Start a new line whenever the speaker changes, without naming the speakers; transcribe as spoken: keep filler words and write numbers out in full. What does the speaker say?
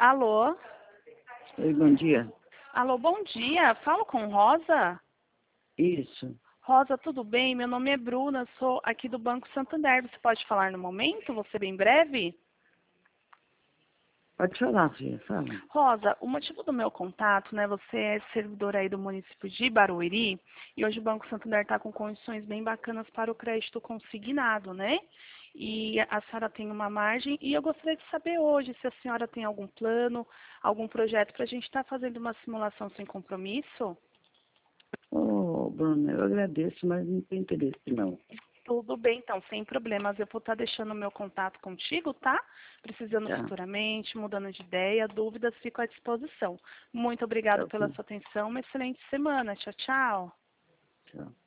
Alô?
Oi, bom dia.
Alô, bom dia. Falo com Rosa?
Isso.
Rosa, tudo bem? Meu nome é Bruna, sou aqui do Banco Santander. Você pode falar no momento? Vou ser bem breve?
Pode falar, filha, fala.
Rosa, o motivo do meu contato, né? Você é servidora aí do município de Barueri e hoje o Banco Santander está com condições bem bacanas para o crédito consignado, né? E a senhora tem uma margem e eu gostaria de saber hoje se a senhora tem algum plano, algum projeto para a gente estar fazendo uma simulação sem compromisso.
Ô, Bruna, eu agradeço, mas não tem interesse, não.
Tudo bem, então, sem problemas. Eu vou estar deixando o meu contato contigo, tá? Precisando
Tá,
futuramente, mudando de ideia, dúvidas, fico à disposição. Muito obrigada
tá,
pela
ok.
sua atenção. Uma excelente semana. Tchau, tchau.
Tchau.